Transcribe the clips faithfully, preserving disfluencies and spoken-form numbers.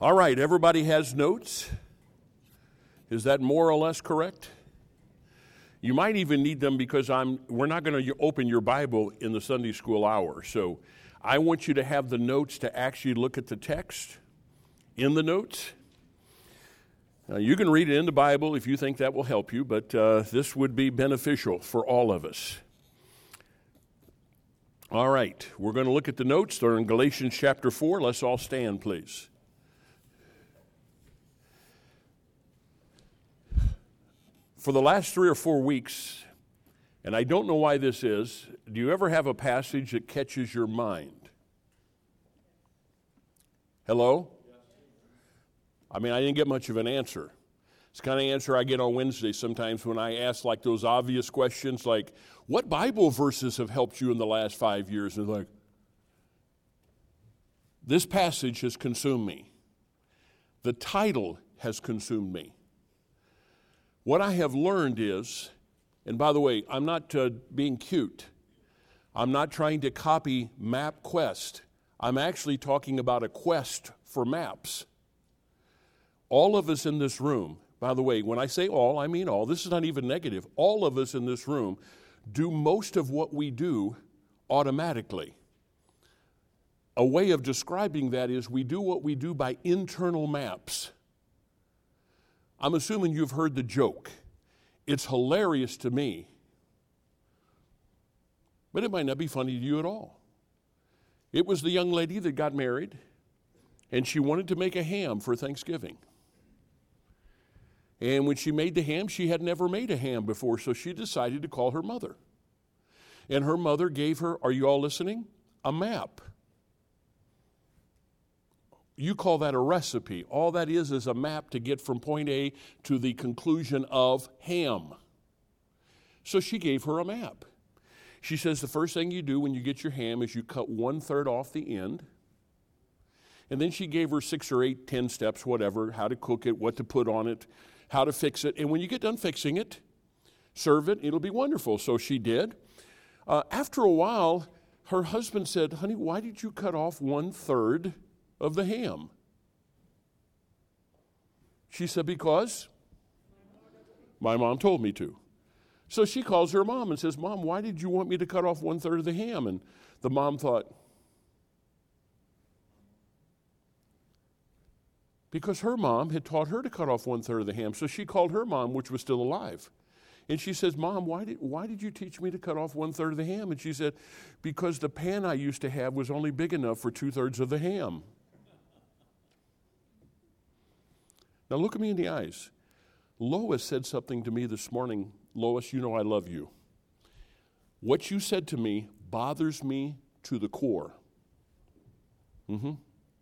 All right, everybody has notes. Is that more or less correct? You might even need them because I'm. We're not going to open your Bible in the Sunday school hour. So I want you to have the notes to actually look at the text in the notes. Now, you can read it in the Bible if you think that will help you, but uh, this would be beneficial for all of us. All right, we're going to look at the notes. They're in Galatians chapter four. Let's all stand, please. For the last three or four weeks, and I don't know why this is, do you ever have a passage that catches your mind? Hello? I mean, I didn't get much of an answer. It's the kind of answer I get on Wednesday sometimes when I ask like those obvious questions like, what Bible verses have helped you in the last five years? And it's like, this passage has consumed me. The title has consumed me. What I have learned is, and by the way, I'm not uh, being cute. I'm not trying to copy MapQuest. I'm actually talking about a quest for maps. All of us in this room, by the way, when I say all, I mean all. This is not even negative. All of us in this room do most of what we do automatically. A way of describing that is we do what we do by internal maps. I'm assuming you've heard the joke. It's hilarious to me, but it might not be funny to you at all. It was the young lady that got married, and she wanted to make a ham for Thanksgiving. And when she made the ham, she had never made a ham before, so she decided to call her mother. And her mother gave her, are you all listening? A map. You call that a recipe. All that is is a map to get from point A to the conclusion of ham. So she gave her a map. She says the first thing you do when you get your ham is you cut one third off the end. And then she gave her six or eight, ten steps, whatever, how to cook it, what to put on it, how to fix it. And when you get done fixing it, serve it, it'll be wonderful. So she did. Uh, after a while, her husband said, honey, why did you cut off one third of the ham? She said, because my mom told me to. So she calls her mom and says, Mom, why did you want me to cut off one third of the ham? And the mom thought, because her mom had taught her to cut off one third of the ham. So she called her mom, which was still alive. And she says, Mom, why did, why did you teach me to cut off one third of the ham? And she said, because the pan I used to have was only big enough for two thirds of the ham. Now look at me in the eyes. Lois said something to me this morning. Lois, you know I love you. What you said to me bothers me to the core. Mm-hmm.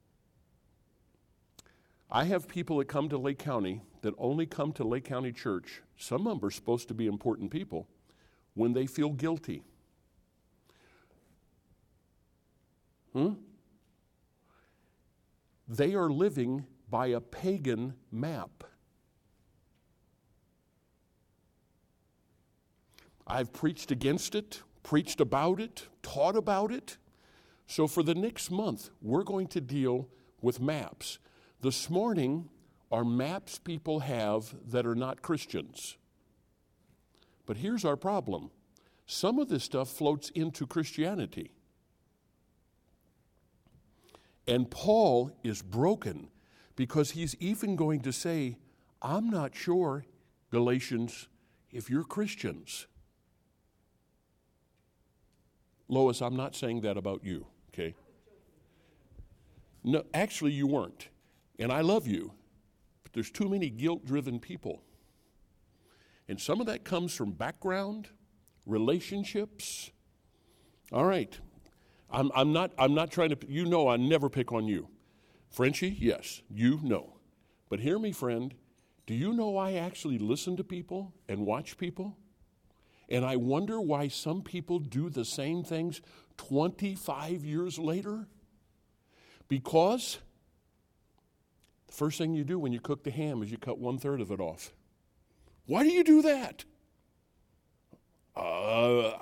I have people that come to Lake County that only come to Lake County Church. Some of them are supposed to be important people when they feel guilty. Hmm? They are living by a pagan map. I've preached against it, preached about it, taught about it. So for the next month, we're going to deal with maps. This morning are maps people have that are not Christians. But here's our problem. Some of this stuff floats into Christianity. And Paul is broken because he's even going to say, I'm not sure, Galatians, if you're Christians. Lois, I'm not saying that about you, okay? No, actually you weren't. And I love you, but there's too many guilt-driven people. And some of that comes from background, relationships. All right. I'm, I'm not, I'm not trying to, you know I never pick on you. Frenchie, yes, you know. But hear me, friend, do you know I actually listen to people and watch people? And I wonder why some people do the same things twenty-five years later. Because the first thing you do when you cook the ham is you cut one third of it off. Why do you do that? Uh,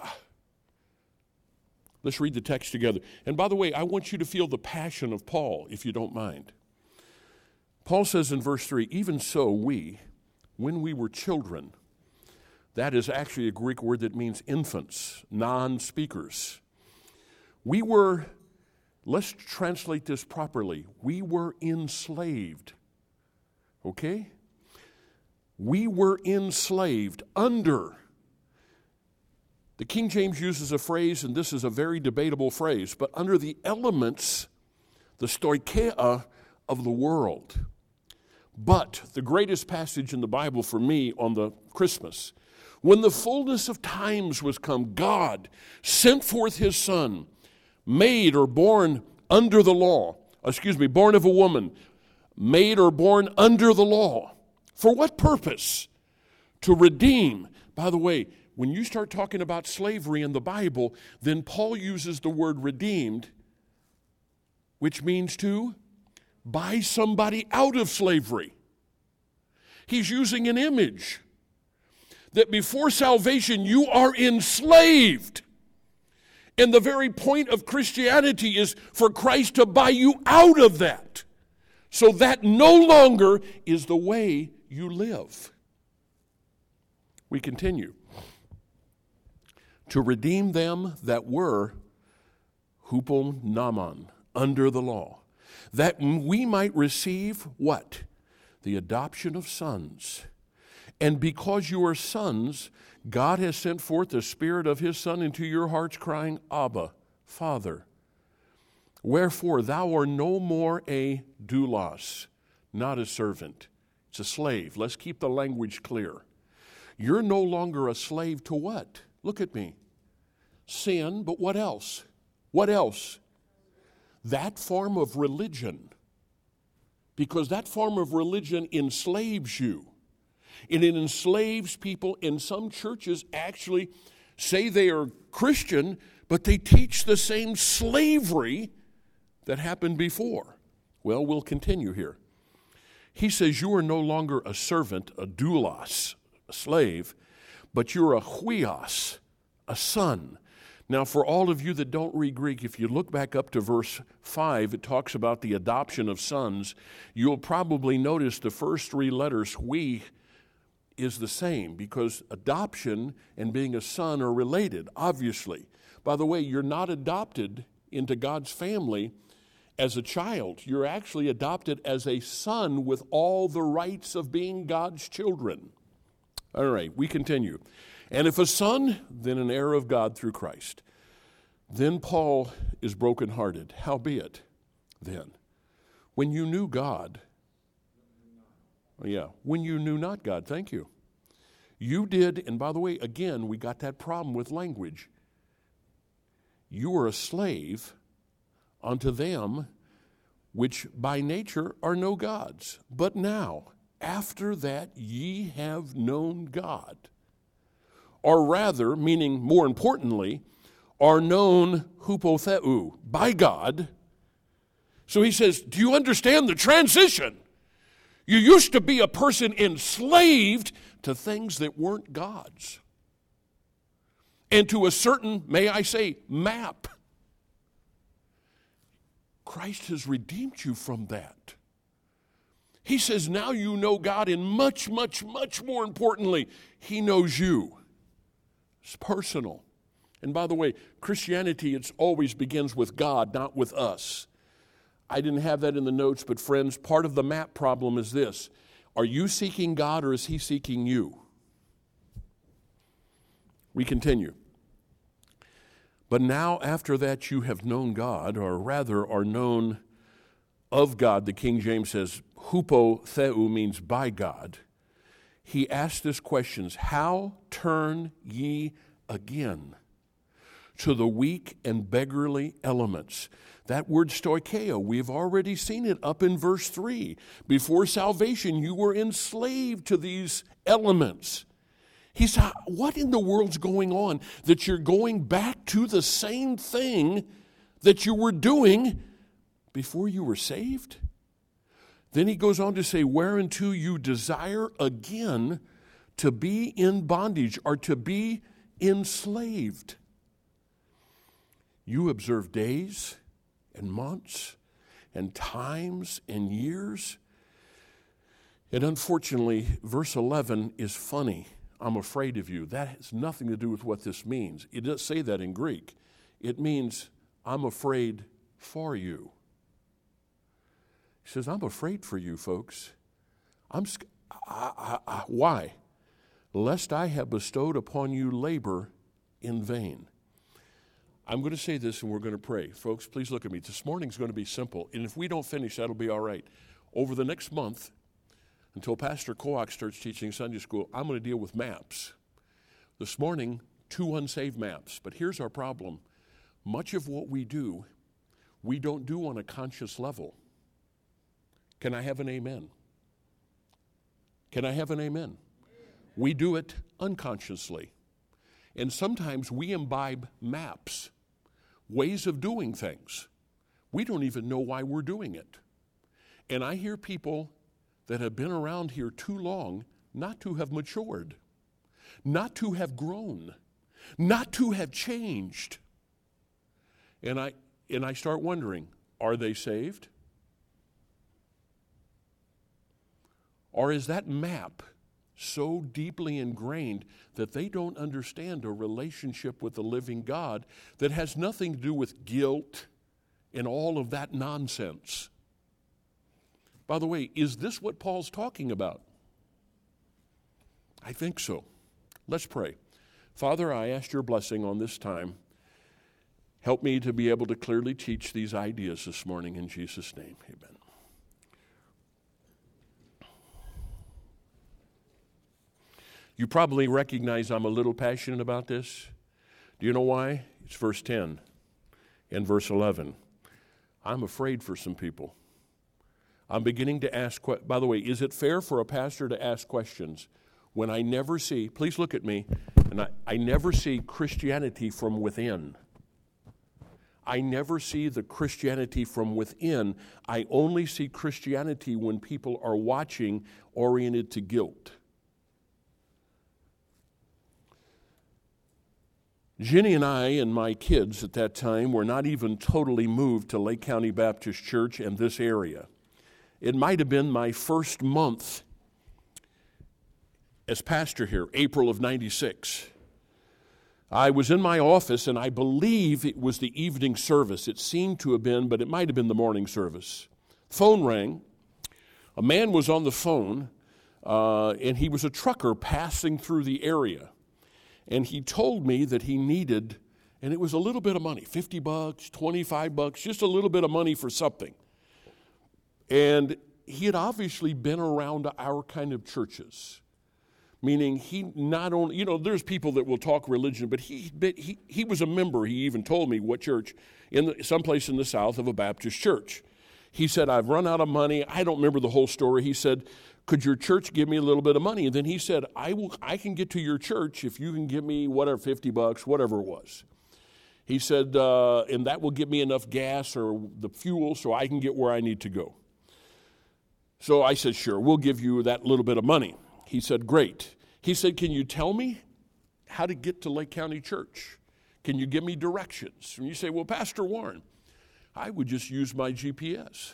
let's read the text together. And by the way, I want you to feel the passion of Paul, if you don't mind. Paul says in verse three, even so we, when we were children, that is actually a Greek word that means infants, non-speakers. We were, let's translate this properly, we were enslaved. Okay? We were enslaved under. The King James uses a phrase, and this is a very debatable phrase, but under the elements, the stoicheia of the world. But the greatest passage in the Bible for me on the Christmas, when the fullness of times was come, God sent forth his Son, made or born under the law, excuse me, born of a woman, made or born under the law. For what purpose? To redeem. By the way, when you start talking about slavery in the Bible, then Paul uses the word redeemed, which means to buy somebody out of slavery. He's using an image that before salvation you are enslaved. And the very point of Christianity is for Christ to buy you out of that. So that no longer is the way you live. We continue. To redeem them that were huponomon, under the law, that we might receive what? The adoption of sons. And because you are sons, God has sent forth the Spirit of his Son into your hearts, crying, Abba, Father. Wherefore thou art no more a doulos, not a servant. It's a slave. Let's keep the language clear. You're no longer a slave to what? Look at me. Sin, but what else? What else? That form of religion. Because that form of religion enslaves you. And it enslaves people. In some churches actually say they are Christian, but they teach the same slavery that happened before. Well, we'll continue here. He says you are no longer a servant, a doulos, a slave, but you're a huios, a son. Now, for all of you that don't read Greek, if you look back up to verse five, it talks about the adoption of sons. You'll probably notice the first three letters, hui, is the same because adoption and being a son are related, obviously. By the way, you're not adopted into God's family as a child. You're actually adopted as a son with all the rights of being God's children. All right, we continue. And if a son, then an heir of God through Christ. Then Paul is brokenhearted. Howbeit, then, when you knew God, yeah, when you knew not God, thank you. You did, and by the way, again, we got that problem with language. You were a slave unto them which by nature are no gods. But now, after that ye have known God, or rather, meaning more importantly, are known hupotheu, by God. So he says, do you understand the transition? You used to be a person enslaved to things that weren't God's. And to a certain, may I say, map. Christ has redeemed you from that. He says now you know God, and much, much, much more importantly, he knows you. It's personal. And by the way, Christianity, it always begins with God, not with us. I didn't have that in the notes, but friends, part of the map problem is this. Are you seeking God or is he seeking you? We continue. But now after that you have known God, or rather are known of God, the King James says, hupotheu means by God. He asked this question, how turn ye again to the weak and beggarly elements? That word stoicheia, we've already seen it up in verse three. Before salvation, you were enslaved to these elements. He said, what in the world's going on that you're going back to the same thing that you were doing before you were saved? Then he goes on to say, whereunto you desire again to be in bondage or to be enslaved. You observe days and months and times and years. And unfortunately, verse eleven is funny. I'm afraid of you. That has nothing to do with what this means. It doesn't say that in Greek. It means, I'm afraid for you. He says, I'm afraid for you, folks. I'm I, I, I, why? Lest I have bestowed upon you labor in vain. I'm going to say this and we're going to pray. Folks, please look at me. This morning's going to be simple. And if we don't finish, that'll be all right. Over the next month, until Pastor Koak starts teaching Sunday school, I'm going to deal with maps. This morning, two unsaved maps. But here's our problem. Much of what we do, we don't do on a conscious level. Can I have an amen? Can I have an amen? We do it unconsciously. And sometimes we imbibe maps, ways of doing things. We don't even know why we're doing it. And I hear people that have been around here too long not to have matured, not to have grown, not to have changed. And I and I start wondering, are they saved? Or is that map so deeply ingrained that they don't understand a relationship with the living God that has nothing to do with guilt and all of that nonsense? By the way, is this what Paul's talking about? I think so. Let's pray. Father, I ask your blessing on this time. Help me to be able to clearly teach these ideas this morning in Jesus' name. Amen. You probably recognize I'm a little passionate about this. Do you know why? It's verse ten and verse eleven. I'm afraid for some people. I'm beginning to ask, by the way, is it fair for a pastor to ask questions when I never see, please look at me, and I, I never see Christianity from within. I never see the Christianity from within. I only see Christianity when people are watching oriented to guilt. Jenny and I and my kids at that time were not even totally moved to Lake County Baptist Church and this area. It might have been my first month as pastor here, April of ninety-six. I was in my office, and I believe it was the evening service. It seemed to have been, but it might have been the morning service. Phone rang. A man was on the phone, uh, and he was a trucker passing through the area. And he told me that he needed, and it was a little bit of money, fifty bucks, twenty-five bucks, just a little bit of money for something. And he had obviously been around our kind of churches, meaning he not only, you know, there's people that will talk religion, but he he, he was a member, he even told me what church, in the, someplace in the South of a Baptist church. He said, I've run out of money. I don't remember the whole story. He said, could your church give me a little bit of money? And then he said, I will. I can get to your church if you can give me whatever, fifty bucks, whatever it was. He said, uh, and that will give me enough gas or the fuel so I can get where I need to go. So I said, sure, we'll give you that little bit of money. He said, great. He said, can you tell me how to get to Lake County Church? Can you give me directions? And you say, well, Pastor Warren, I would just use my G P S.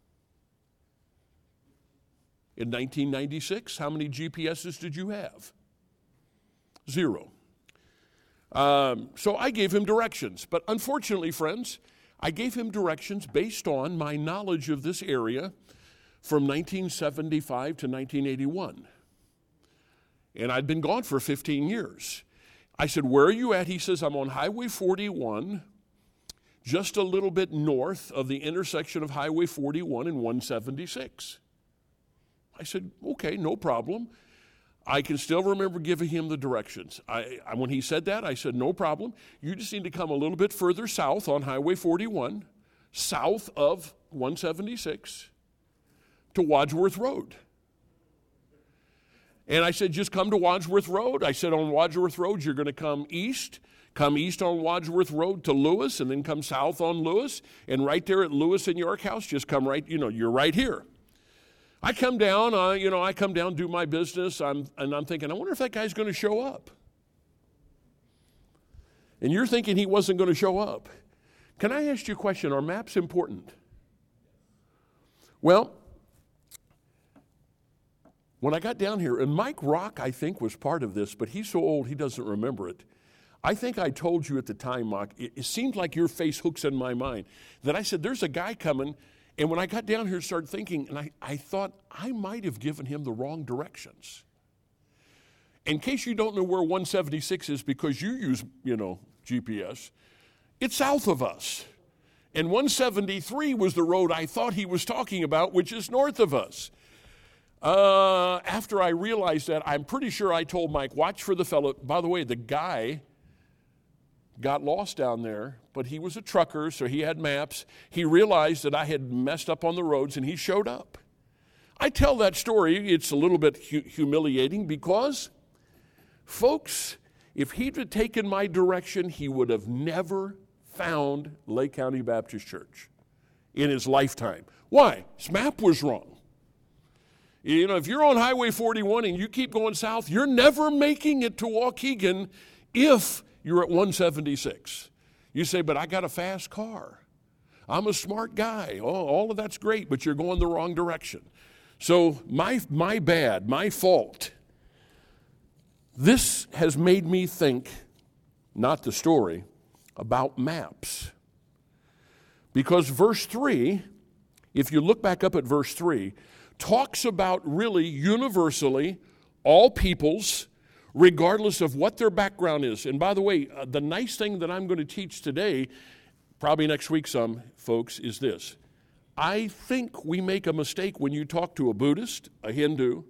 In nineteen ninety-six, how many G P S's did you have? Zero. Um, so I gave him directions. But unfortunately, friends, I gave him directions based on my knowledge of this area from nineteen seventy-five to nineteen eighty-one. And I'd been gone for fifteen years. I said, where are you at? He says, I'm on Highway forty-one, just a little bit north of the intersection of Highway forty-one and one seventy-six. I said, okay, no problem. I can still remember giving him the directions. I, I, when he said that, I said, no problem. You just need to come a little bit further south on Highway forty-one, south of one seventy-six, to Wadsworth Road. And I said, just come to Wadsworth Road. I said, on Wadsworth Road, you're going to come east, come east on Wadsworth Road to Lewis, and then come south on Lewis. And right there at Lewis and York House, just come right, you know, you're right here. I come down, uh, you know, I come down, do my business, I'm, and I'm thinking, I wonder if that guy's going to show up. And you're thinking he wasn't going to show up. Can I ask you a question? Are maps important? Well, when I got down here, and Mike Rock, I think, was part of this, but he's so old he doesn't remember it. I think I told you at the time, Mike, it, it seemed like your face hooks in my mind, that I said, there's a guy coming, and when I got down here and started thinking, and I, I thought I might have given him the wrong directions. In case you don't know where one seventy-six is because you use, you know, G P S, it's south of us. And one seventy-three was the road I thought he was talking about, which is north of us. Uh, after I realized that, I'm pretty sure I told Mike, watch for the fellow. By the way, the guy got lost down there, but he was a trucker, so he had maps. He realized that I had messed up on the roads, and he showed up. I tell that story. It's a little bit hu- humiliating because, folks, if he'd have taken my direction, he would have never found Lake County Baptist Church in his lifetime. Why? His map was wrong. You know, if you're on Highway forty-one and you keep going south, you're never making it to Waukegan if you're at one seventy-six. You say, but I got a fast car. I'm a smart guy. Oh, all of that's great, but you're going the wrong direction. So my, my bad, my fault. This has made me think, not the story, about maps. Because verse three, if you look back up at verse three, talks about really universally all peoples, regardless of what their background is. And by the way, uh, the nice thing that I'm going to teach today, probably next week some, folks, is this. I think we make a mistake when you talk to a Buddhist, a Hindu,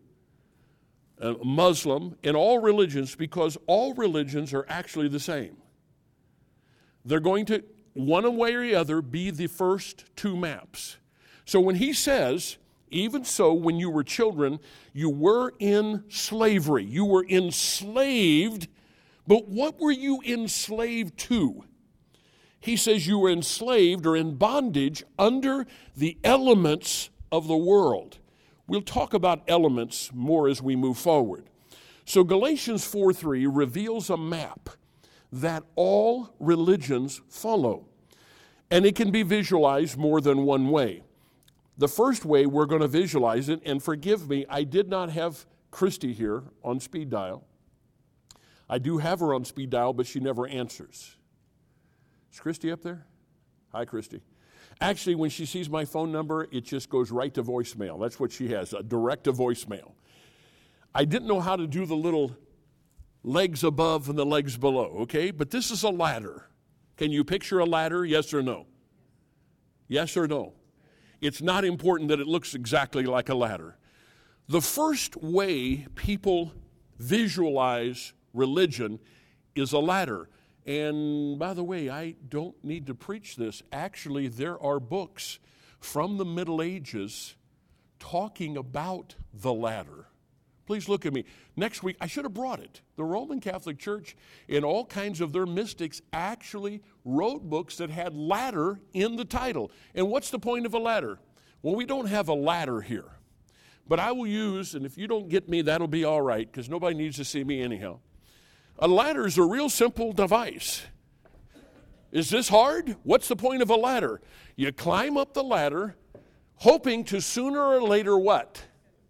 a Muslim, in all religions, because all religions are actually the same. They're going to, one way or the other, be the first two maps. So when he says, even so, when you were children, you were in slavery. You were enslaved, but what were you enslaved to? He says you were enslaved or in bondage under the elements of the world. We'll talk about elements more as we move forward. So Galatians four three reveals a map that all religions follow. And it can be visualized more than one way. The first way we're going to visualize it, and forgive me, I did not have Christy here on speed dial. I do have her on speed dial, but she never answers. Is Christy up there? Hi, Christy. Actually, when she sees my phone number, it just goes right to voicemail. That's what she has, a direct to voicemail. I didn't know how to do the little legs above and the legs below, okay? But this is a ladder. Can you picture a ladder, yes or no? Yes or no? It's not important that it looks exactly like a ladder. The first way people visualize religion is a ladder. And by the way, I don't need to preach this. Actually, there are books from the Middle Ages talking about the ladder. Please look at me. Next week, I should have brought it. The Roman Catholic Church and all kinds of their mystics actually wrote books that had ladder in the title. And what's the point of a ladder? Well, we don't have a ladder here. But I will use, and if you don't get me, that'll be all right, because nobody needs to see me anyhow. A ladder is a real simple device. Is this hard? What's the point of a ladder? You climb up the ladder, hoping to sooner or later what?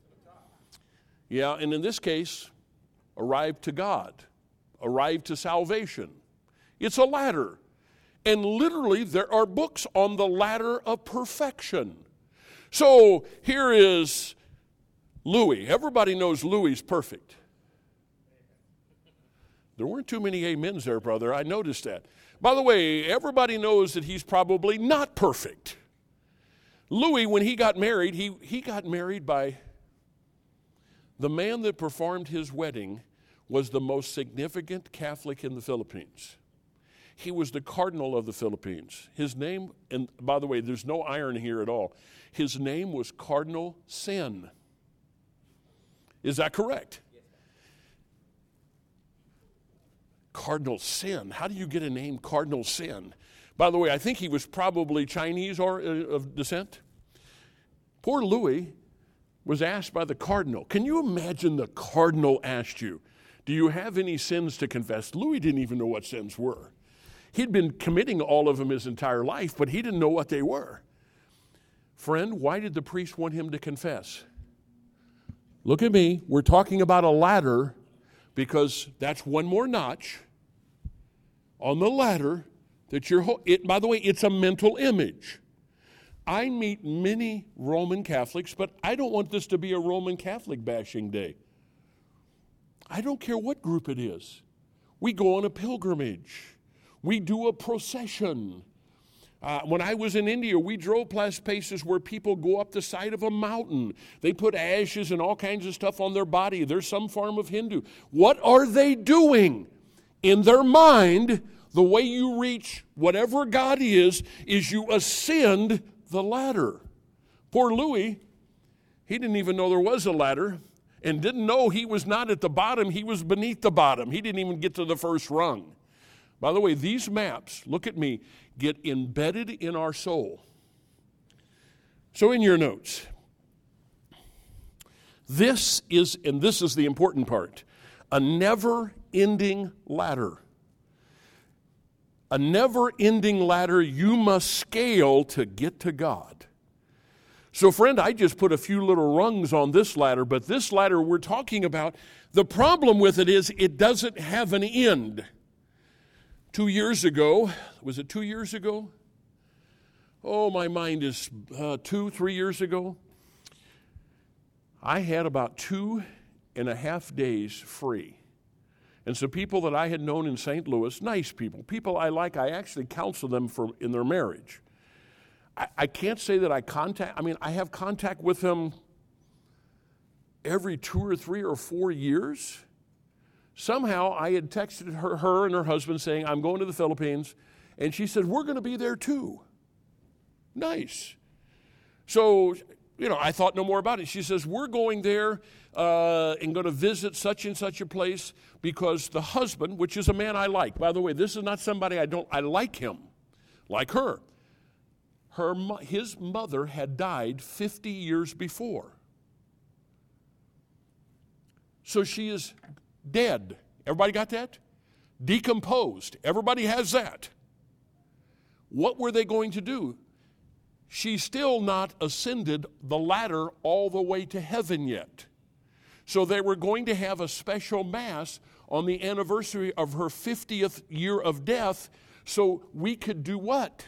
Yeah, and in this case, arrive to God, arrive to salvation. It's a ladder. And literally, there are books on the ladder of perfection. So here is Louis. Everybody knows Louis is perfect. There weren't too many amens there, brother. I noticed that. By the way, everybody knows that he's probably not perfect. Louis, when he got married, he, he got married by the man that performed his wedding was the most significant Catholic in the Philippines. He was the cardinal of the Philippines. His name, and by the way, there's no iron here at all. His name was Cardinal Sin. Is that correct? Yes. Cardinal Sin. How do you get a name Cardinal Sin? By the way, I think he was probably Chinese or uh, of descent. Poor Louis was asked by the cardinal. Can you imagine the cardinal asked you, do you have any sins to confess? Louis didn't even know what sins were. He'd been committing all of them his entire life, but he didn't know what they were. Friend, why did the priest want him to confess? Look at me. We're talking about a ladder because that's one more notch on the ladder that you're, it, by the way, it's a mental image. I meet many Roman Catholics, but I don't want this to be a Roman Catholic bashing day. I don't care what group it is. We go on a pilgrimage. We do a procession. Uh, when I was in India, we drove past places where people go up the side of a mountain. They put ashes and all kinds of stuff on their body. There's some form of Hindu. What are they doing? In their mind, the way you reach whatever God is, is you ascend the ladder. Poor Louis, he didn't even know there was a ladder and didn't know he was not at the bottom, he was beneath the bottom. He didn't even get to the first rung. By the way, these maps, look at me, get embedded in our soul. So in your notes, this is, and this is the important part, a never-ending ladder. A never-ending ladder you must scale to get to God. So friend, I just put a few little rungs on this ladder, but this ladder we're talking about, the problem with it is it doesn't have an end. Two years ago, was it two years ago? Oh, my mind is uh, two, three years ago. I had about two and a half days free. And some people that I had known in Saint Louis, nice people, people I like, I actually counsel them for in their marriage. I, I can't say that I contact, I mean, I have contact with them every two or three or four years. Somehow I had texted her, her and her husband saying, I'm going to the Philippines. And she said, we're going to be there too. Nice. So, you know, I thought no more about it. She says, we're going there uh, and going to visit such and such a place because the husband, which is a man I like. By the way, this is not somebody I don't, I like him, like her. Her, his mother had died fifty years before. So she is dead. Everybody got that? Decomposed. Everybody has that. What were they going to do? She's still not ascended the ladder all the way to heaven yet. So they were going to have a special mass on the anniversary of her fiftieth year of death so we could do what?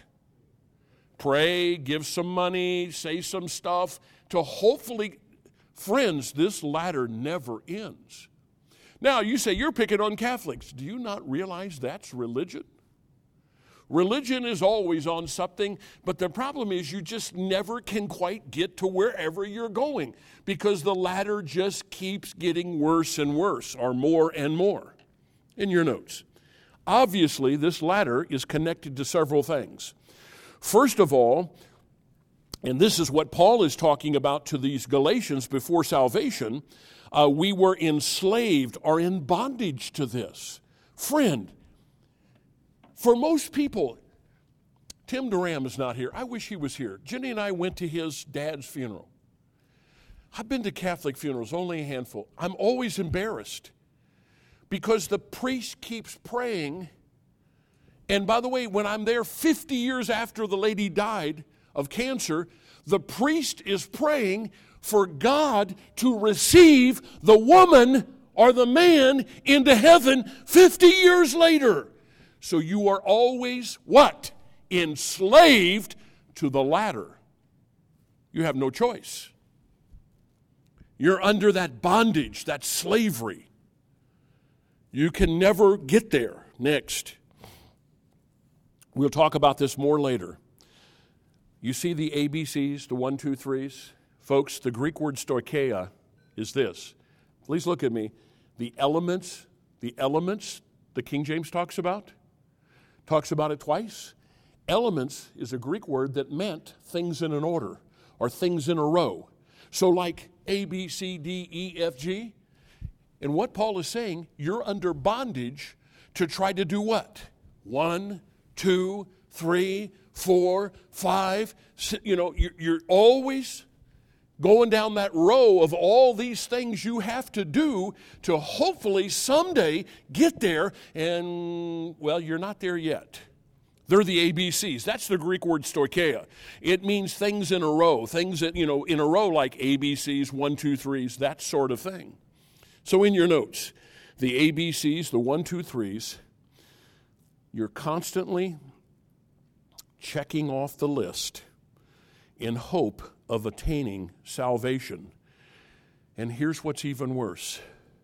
Pray, give some money, say some stuff to hopefully, friends, this ladder never ends. Now, you say you're picking on Catholics. Do you not realize that's religion? Religion is always on something, but the problem is you just never can quite get to wherever you're going because the ladder just keeps getting worse and worse, or more and more. In your notes, obviously this ladder is connected to several things. First of all, and this is what Paul is talking about to these Galatians before salvation, uh, we were enslaved or in bondage to this. Friend, for most people, Tim Durham is not here. I wish he was here. Jenny and I went to his dad's funeral. I've been to Catholic funerals, only a handful. I'm always embarrassed because the priest keeps praying. And by the way, when I'm there fifty years after the lady died of cancer, the priest is praying for God to receive the woman or the man into heaven fifty years later. So you are always what? Enslaved to the ladder. You have no choice. You're under that bondage, that slavery. You can never get there. Next. We'll talk about this more later. You see the A B Cs, the one, two, threes? Folks, the Greek word stoicheia is this. Please look at me. The elements, the elements the King James talks about, talks about it twice. Elements is a Greek word that meant things in an order or things in a row. So like A, B, C, D, E, F, G. And what Paul is saying, you're under bondage to try to do what? One, two, three, four, five. You know, you're always going down that row of all these things you have to do to hopefully someday get there. And, well, you're not there yet. They're the A B Cs. That's the Greek word stoicheia. It means things in a row, things that, you know, in a row like A B Cs, one, two, threes, that sort of thing. So in your notes, the A B Cs, the one, two, threes, you're constantly checking off the list in hope of attaining salvation. And here's what's even worse.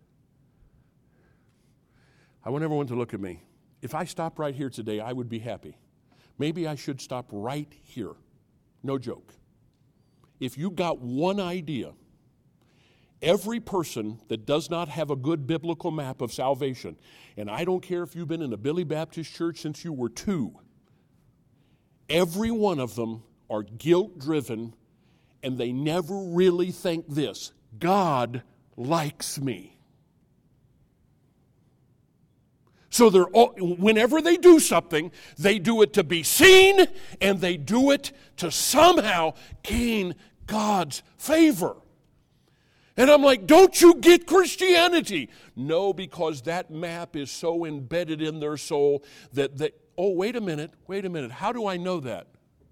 I want everyone to look at me. If I stopped right here today, I would be happy. Maybe I should stop right here. No joke. If you got one idea, every person that does not have a good biblical map of salvation, and I don't care if you've been in a Billy Baptist church since you were two, every one of them are guilt-driven, and they never really think this: God likes me. So they're all, whenever they do something, they do it to be seen, and they do it to somehow gain God's favor. And I'm like, don't you get Christianity? No, because that map is so embedded in their soul that they, oh, wait a minute, wait a minute. How do I know that?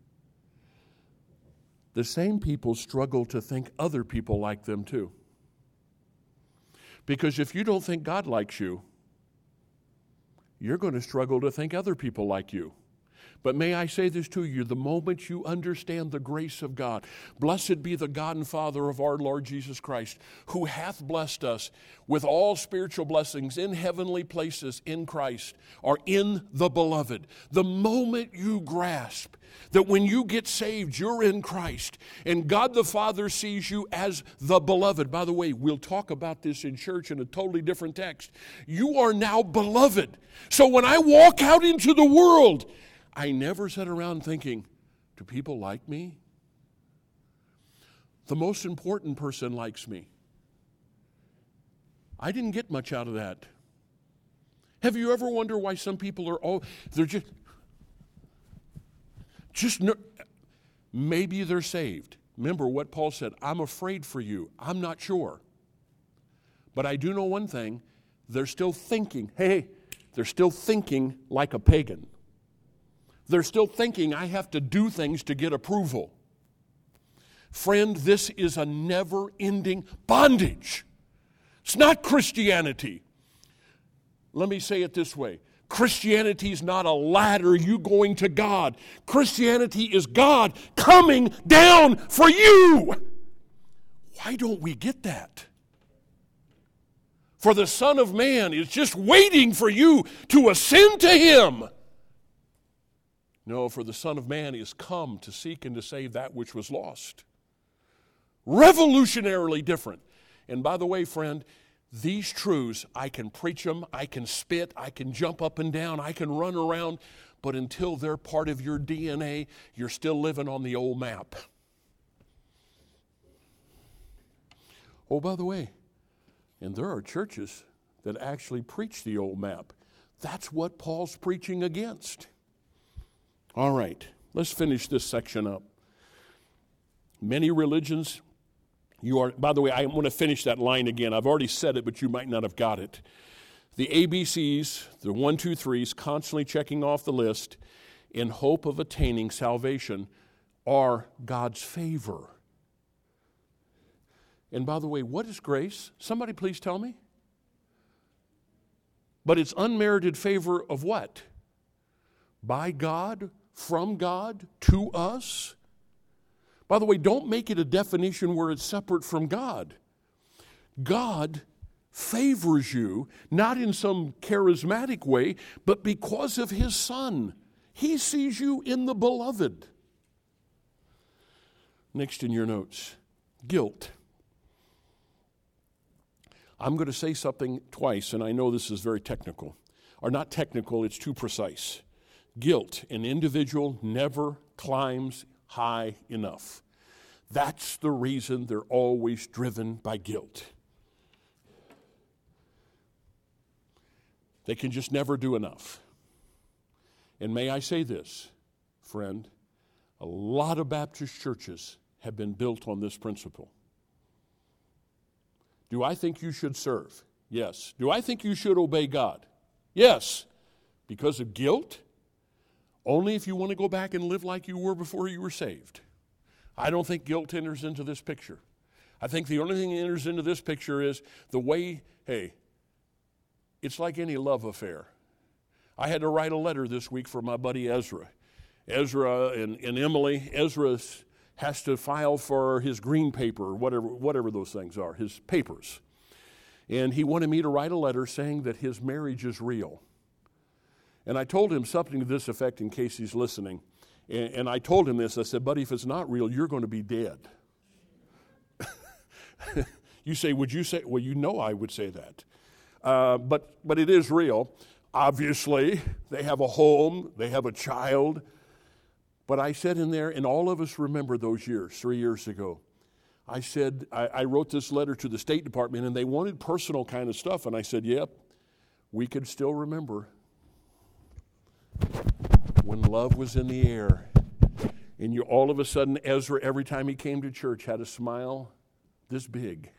The same people struggle to think other people like them too. Because if you don't think God likes you, you're going to struggle to think other people like you. But may I say this to you, the moment you understand the grace of God, blessed be the God and Father of our Lord Jesus Christ, who hath blessed us with all spiritual blessings in heavenly places in Christ, or in the beloved. The moment you grasp that when you get saved, you're in Christ, and God the Father sees you as the beloved. By the way, we'll talk about this in church in a totally different text. You are now beloved. So when I walk out into the world, I never sat around thinking, do people like me? The most important person likes me. I didn't get much out of that. Have you ever wondered why some people are, oh, they're just, just, maybe they're saved. Remember what Paul said, I'm afraid for you. I'm not sure. But I do know one thing, they're still thinking, hey, they're still thinking like a pagan. They're still thinking, I have to do things to get approval. Friend, this is a never-ending bondage. It's not Christianity. Let me say it this way. Christianity is not a ladder you going to God. Christianity is God coming down for you. Why don't we get that? For the Son of Man is just waiting for you to ascend to Him. No, for the Son of Man is come to seek and to save that which was lost. Revolutionarily different. And by the way, friend, these truths, I can preach them, I can spit, I can jump up and down, I can run around, but until they're part of your D N A, you're still living on the old map. Oh, by the way, and there are churches that actually preach the old map. That's what Paul's preaching against. All right, let's finish this section up. Many religions, you are, by the way, I want to finish that line again. I've already said it, but you might not have got it. The A B Cs, the one, two, threes, constantly checking off the list in hope of attaining salvation, are God's favor. And by the way, what is grace? Somebody please tell me. But it's unmerited favor of what? By God, from God, to us. By the way, don't make it a definition where it's separate from God. God favors you, not in some charismatic way, but because of His Son. He sees you in the beloved. Next in your notes, guilt. I'm going to say something twice, and I know this is very technical. Or not technical, it's too precise. Guilt. An individual never climbs high enough. That's the reason they're always driven by guilt. They can just never do enough. And may I say this, friend, a lot of Baptist churches have been built on this principle. Do I think you should serve? Yes. Do I think you should obey God? Yes. Because of guilt? Only if you want to go back and live like you were before you were saved. I don't think guilt enters into this picture. I think the only thing that enters into this picture is the way, hey, it's like any love affair. I had to write a letter this week for my buddy Ezra. Ezra and, and Emily, Ezra has to file for his green paper, or whatever, whatever those things are, his papers. And he wanted me to write a letter saying that his marriage is real. And I told him something to this effect in case he's listening. And, and I told him this. I said, buddy, if it's not real, you're going to be dead. You say, would you say? Well, you know I would say that. Uh, but but it is real. Obviously, they have a home. They have a child. But I said in there, and all of us remember those years, three years ago. I said, I, I wrote this letter to the State Department, and they wanted personal kind of stuff. And I said, yep, we could still remember when love was in the air. And you all of a sudden, Ezra, every time he came to church, had a smile this big.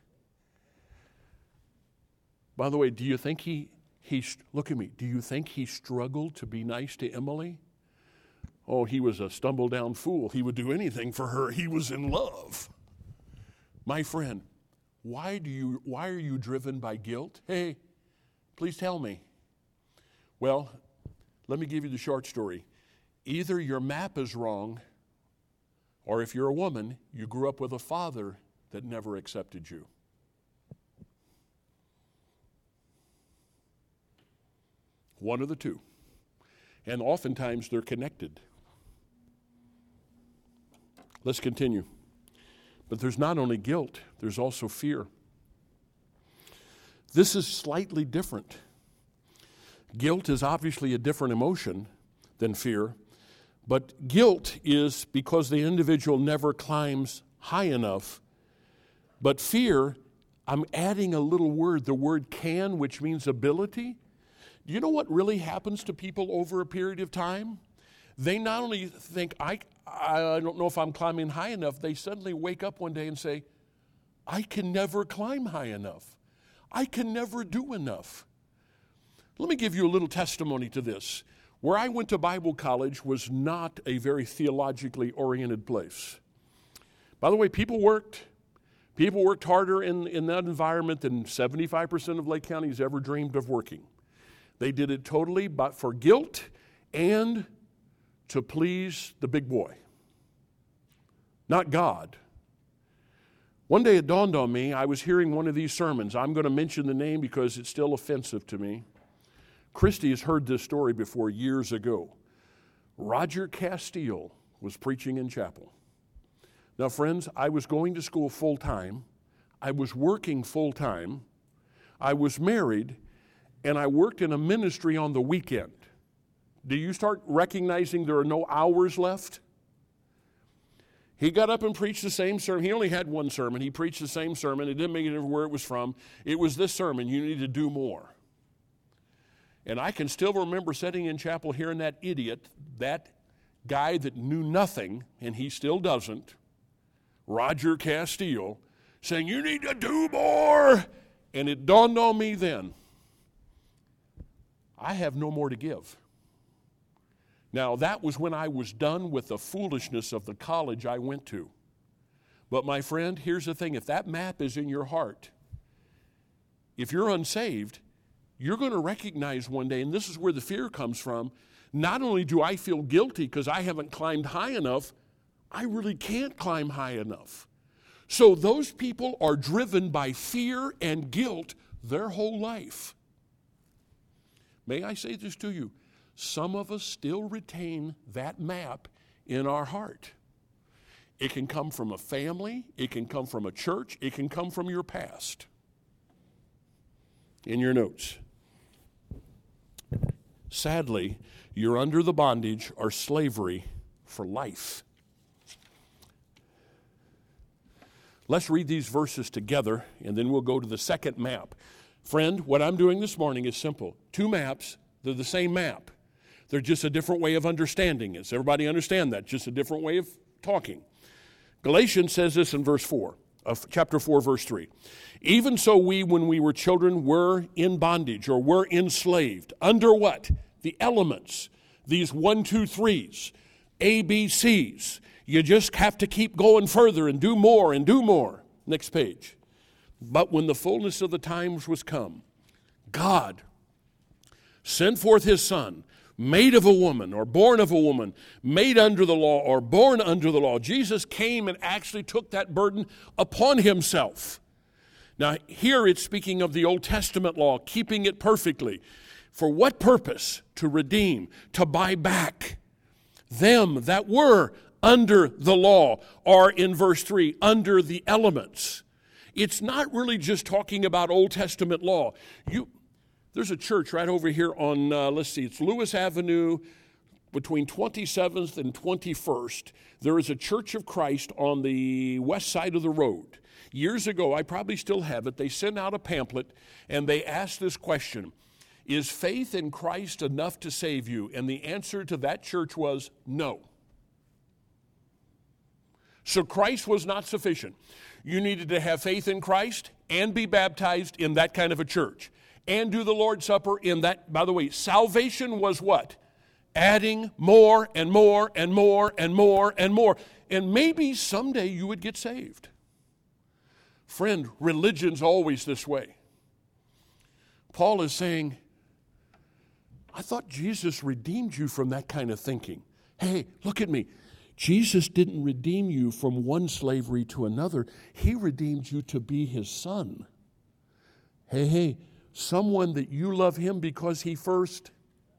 By the way, do you think he, he, look at me, do you think he struggled to be nice to Emily? Oh, he was a stumble-down fool. He would do anything for her. He was in love. My friend, why do you, why are you driven by guilt? Hey, please tell me. Well, let me give you the short story. Either your map is wrong, or if you're a woman, you grew up with a father that never accepted you. One of the two. And oftentimes they're connected. Let's continue. But there's not only guilt, there's also fear. This is slightly different. Guilt is obviously a different emotion than fear, but guilt is because the individual never climbs high enough. But fear, I'm adding a little word, the word can, which means ability. Do you know what really happens to people over a period of time? They not only think, I, I don't know if I'm climbing high enough, they suddenly wake up one day and say, I can never climb high enough. I can never do enough. Let me give you a little testimony to this. Where I went to Bible college was not a very theologically oriented place. By the way, people worked. People worked harder in, in that environment than seventy-five percent of Lake County has ever dreamed of working. They did it totally but for guilt and to please the big boy, not God. One day it dawned on me, I was hearing one of these sermons. I'm going to mention the name because it's still offensive to me. Christy has heard this story before years ago. Roger Castile was preaching in chapel. Now, friends, I was going to school full-time. I was working full-time. I was married, and I worked in a ministry on the weekend. Do you start recognizing there are no hours left? He got up and preached the same sermon. He only had one sermon. He preached the same sermon. It didn't make a difference where it was from. It was this sermon, you need to do more. And I can still remember sitting in chapel hearing that idiot, that guy that knew nothing, and he still doesn't, Roger Castile, saying, you need to do more. And it dawned on me then, I have no more to give. Now, that was when I was done with the foolishness of the college I went to. But my friend, here's the thing. If that map is in your heart, if you're unsaved, you're going to recognize one day, and this is where the fear comes from, not only do I feel guilty because I haven't climbed high enough, I really can't climb high enough. So those people are driven by fear and guilt their whole life. May I say this to you? Some of us still retain that map in our heart. It can come from a family, it can come from a church, it can come from your past. In your notes. Sadly, you're under the bondage or slavery for life. Let's read these verses together, and then we'll go to the second map. Friend, what I'm doing this morning is simple. Two maps, they're the same map. They're just a different way of understanding it. Does everybody understand that? Just a different way of talking. Galatians says this in verse four, of chapter four, verse three. Even so we, when we were children, were in bondage or were enslaved. Under what? The elements. these one, two, threes, A B Cs. You just have to keep going further and do more and do more. Next page. But when the fullness of the times was come, God sent forth his Son, made of a woman or born of a woman, made under the law or born under the law. Jesus came and actually took that burden upon himself. Now, here it's speaking of the Old Testament law, keeping it perfectly. For what purpose? To redeem, to buy back them that were under the law, or in verse three, under the elements. It's not really just talking about Old Testament law. You, there's a church right over here on, uh, let's see, it's Lewis Avenue between twenty-seventh and twenty-first. There is a Church of Christ on the west side of the road. Years ago, I probably still have it, they sent out a pamphlet and they asked this question: is faith in Christ enough to save you? And the answer to that church was no. So Christ was not sufficient. You needed to have faith in Christ and be baptized in that kind of a church and do the Lord's Supper in that. By the way, salvation was what? Adding more and more and more and more and more. And maybe someday you would get saved. Friend, religion's always this way. Paul is saying, I thought Jesus redeemed you from that kind of thinking. Hey, look at me. Jesus didn't redeem you from one slavery to another. He redeemed you to be his son. Hey, hey, someone that you love him because he first.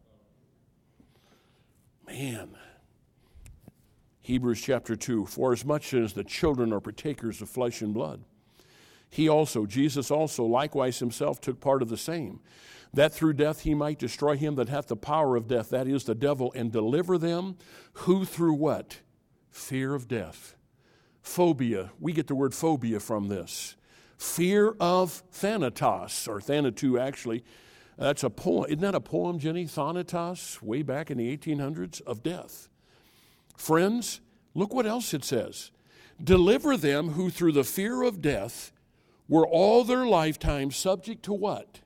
Man. Hebrews chapter two, for as much as the children are partakers of flesh and blood, he also, Jesus also, likewise himself took part of the same, that through death he might destroy him that hath the power of death, that is the devil, and deliver them who through what? Fear of death. Phobia. We get the word phobia from this. Fear of thanatos, or thanatou actually. That's a poem. Isn't that a poem, Jenny? Thanatos, way back in the eighteen hundreds, of death. Friends, look what else it says. Deliver them who through the fear of death were all their lifetime subject to what?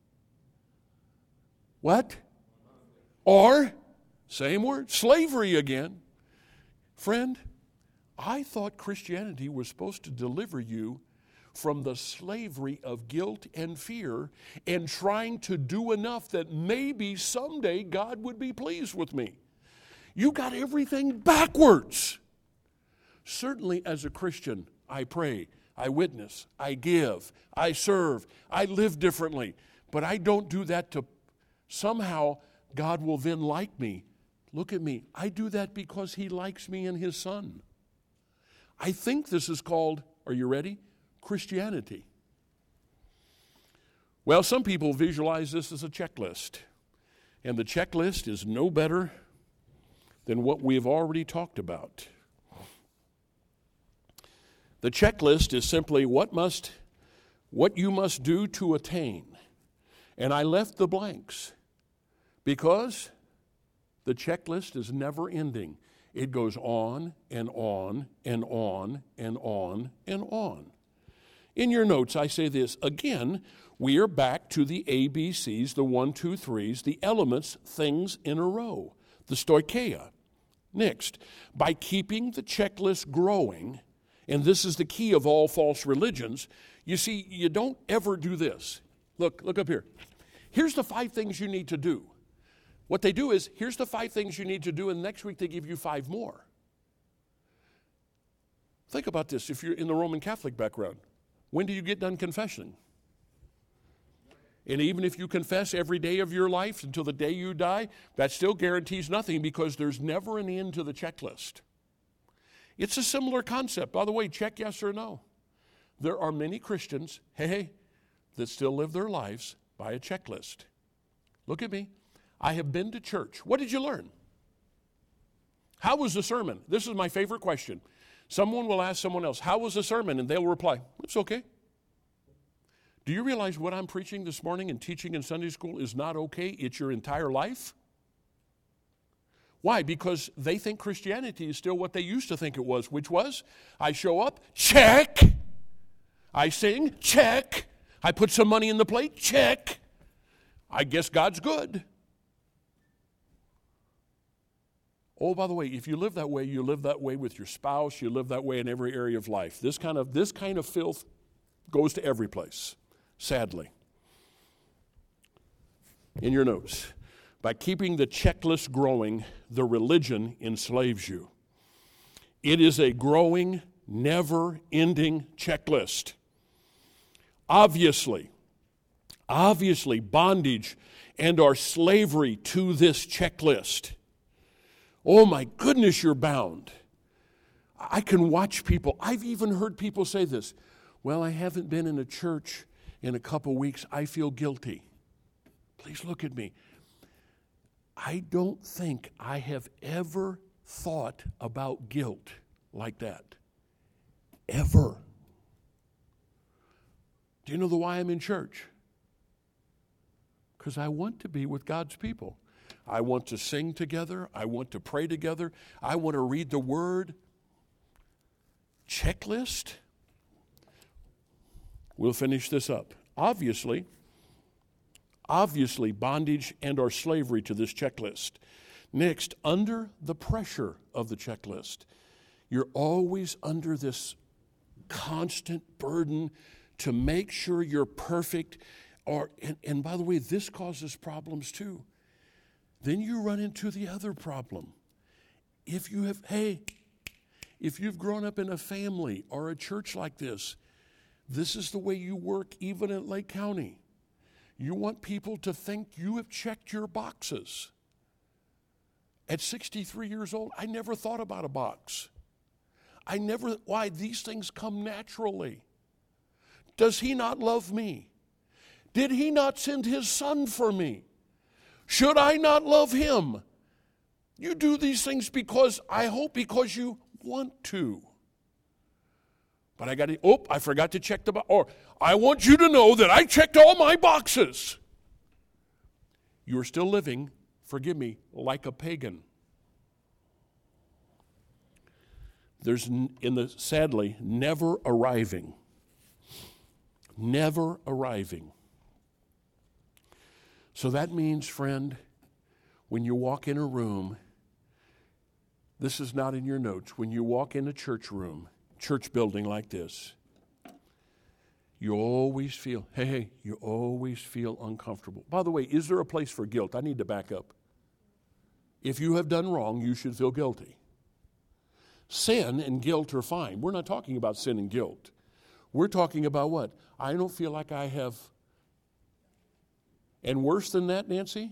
What? Or, same word, slavery again. Friend, I thought Christianity was supposed to deliver you from the slavery of guilt and fear and trying to do enough that maybe someday God would be pleased with me. You got everything backwards. Certainly as a Christian, I pray, I witness, I give, I serve, I live differently. But I don't do that to somehow God will then like me. Look at me. I do that because he likes me and his son. I think this is called, are you ready? Christianity. Well, some people visualize this as a checklist. And the checklist is no better than what we've already talked about. The checklist is simply what must, what you must do to attain. And I left the blanks because the checklist is never ending. It goes on and on and on and on and on. In your notes, I say this again. We are back to the A B Cs, the one, two, threes, the elements, things in a row, the stoicheia. Next, by keeping the checklist growing, and this is the key of all false religions, you see, you don't ever do this. Look, look up here. Here's the five things you need to do. What they do is, here's the five things you need to do, and next week they give you five more. Think about this if you're in the Roman Catholic background. When do you get done confessing? And even if you confess every day of your life until the day you die, that still guarantees nothing because there's never an end to the checklist. It's a similar concept. By the way, check yes or no. There are many Christians, hey, hey, that still live their lives by a checklist. Look at me. I have been to church. What did you learn? How was the sermon? This is my favorite question. Someone will ask someone else, how was the sermon? And they'll reply, it's okay. Do you realize what I'm preaching this morning and teaching in Sunday school is not okay? It's your entire life. Why? Because they think Christianity is still what they used to think it was, which was, I show up, check. I sing, check. I put some money in the plate, check. I guess God's good. Oh, by the way, if you live that way, you live that way with your spouse, you live that way in every area of life. This kind of, this kind of filth goes to every place, sadly. In your notes, by keeping the checklist growing, the religion enslaves you. It is a growing, never-ending checklist. Obviously, obviously, bondage and our slavery to this checklist. Oh my goodness, you're bound. I can watch people. I've even heard people say this. Well, I haven't been in a church in a couple weeks. I feel guilty. Please look at me. I don't think I have ever thought about guilt like that. Ever. Do you know the why I'm in church? Because I want to be with God's people. I want to sing together. I want to pray together. I want to read the Word. Checklist? We'll finish this up. Obviously, obviously, bondage and our slavery to this checklist. Next, under the pressure of the checklist, you're always under this constant burden to make sure you're perfect. Or, and, and by the way, this causes problems too. Then you run into the other problem. If you have, hey, if you've grown up in a family or a church like this, this is the way you work even at Lake County. You want people to think you have checked your boxes. At sixty-three years old, I never thought about a box. I never, why? These things come naturally. Does he not love me? Did he not send his son for me? Should I not love him? You do these things because, I hope, because you want to. But I got to, oh, I forgot to check the box. Or, I want you to know that I checked all my boxes. You're still living, forgive me, like a pagan. There's, in the, sadly, never arriving. Never arriving. So that means, friend, when you walk in a room, this is not in your notes, when you walk in a church room, church building like this, you always feel, hey, hey, you always feel uncomfortable. By the way, is there a place for guilt? I need to back up. If you have done wrong, you should feel guilty. Sin and guilt are fine. We're not talking about sin and guilt. We're talking about what? I don't feel like I have. And worse than that, Nancy,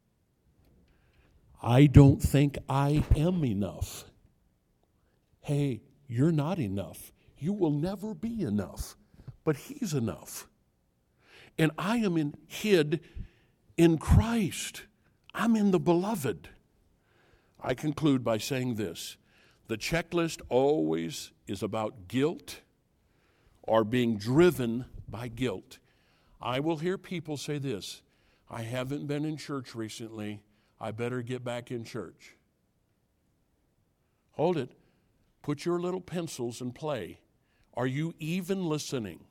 I don't think I am enough. Hey, you're not enough. You will never be enough. But he's enough. And I am in, hid in Christ. I'm in the beloved. I conclude by saying this. The checklist always is about guilt or being driven by guilt. I will hear people say this, I haven't been in church recently, I better get back in church. Hold it. Put your little pencils and play. Are you even listening?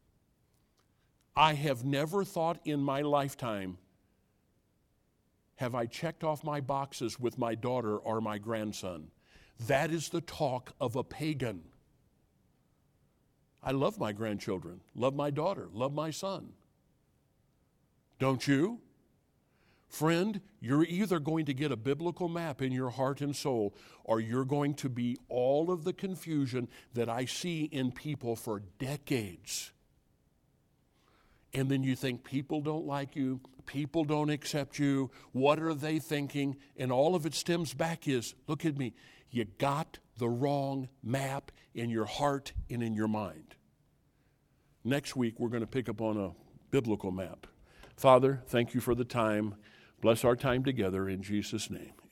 I have never thought in my lifetime, have I checked off my boxes with my daughter or my grandson? That is the talk of a pagan. I love my grandchildren, love my daughter, love my son. Don't you? Friend, you're either going to get a biblical map in your heart and soul, or you're going to be all of the confusion that I see in people for decades. And then you think people don't like you, people don't accept you, what are they thinking? And all of it stems back is, look at me, you got the wrong map in your heart and in your mind. Next week, we're going to pick up on a biblical map. Father, thank you for the time. Bless our time together in Jesus' name.